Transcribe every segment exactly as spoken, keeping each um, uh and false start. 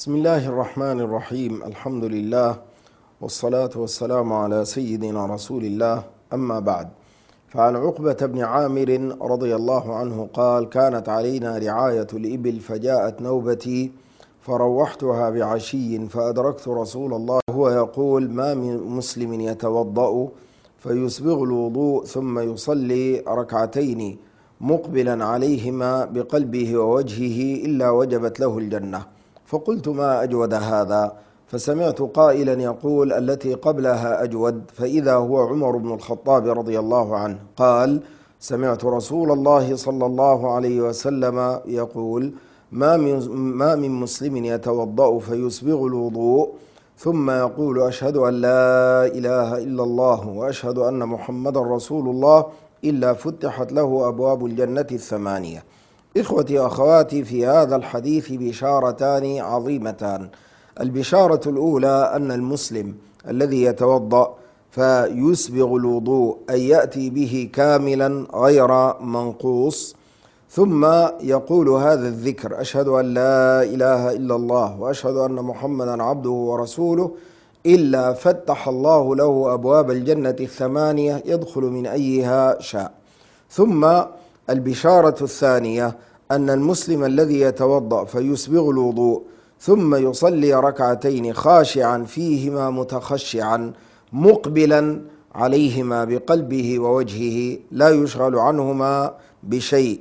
بسم الله الرحمن الرحيم. الحمد لله والصلاة والسلام على سيدنا رسول الله، أما بعد. فعن عقبة بن عامر رضي الله عنه قال: كانت علينا رعاية الإبل فجاءت نوبتي فروحتها بعشي فأدركت رسول الله هو يقول: ما من مسلم يتوضأ فيسبغ الوضوء ثم يصلي ركعتين مقبلا عليهما بقلبه ووجهه إلا وجبت له الجنة. فقلت: ما أجود هذا؟ فسمعت قائلا يقول: التي قبلها أجود. فإذا هو عمر بن الخطاب رضي الله عنه قال: سمعت رسول الله صلى الله عليه وسلم يقول: ما من, ما من مسلم يتوضأ فيسبغ الوضوء ثم يقول: أشهد أن لا إله إلا الله وأشهد أن محمد رسول الله إلا فتحت له أبواب الجنة الثمانية. إخوتي أخواتي، في هذا الحديث بشارتان عظيمتان. البشارة الأولى أن المسلم الذي يتوضأ فيسبغ الوضوء أي يأتي به كاملا غير منقوص، ثم يقول هذا الذكر: أشهد أن لا إله إلا الله وأشهد أن محمدا عبده ورسوله، إلا فتح الله له أبواب الجنة الثمانية يدخل من أيها شاء. ثم البشارة الثانية أن المسلم الذي يتوضأ فيسبغ الوضوء ثم يصلي ركعتين خاشعا فيهما متخشعا مقبلا عليهما بقلبه ووجهه لا يشغل عنهما بشيء،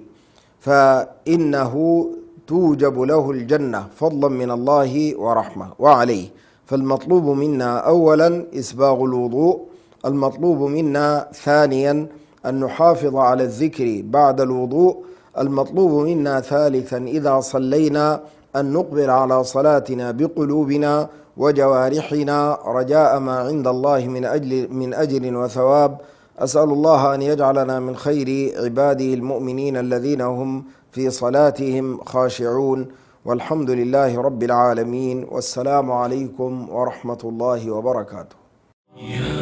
فإنه توجب له الجنة فضلا من الله ورحمة وعليه. فالمطلوب منا أولا إسباغ الوضوء، المطلوب منا ثانيا أن نحافظ على الذكر بعد الوضوء، المطلوب منا ثالثا إذا صلينا أن نقبل على صلاتنا بقلوبنا وجوارحنا رجاء ما عند الله من أجل من أجر وثواب. أسأل الله أن يجعلنا من خير عباده المؤمنين الذين هم في صلاتهم خاشعون، والحمد لله رب العالمين، والسلام عليكم ورحمة الله وبركاته.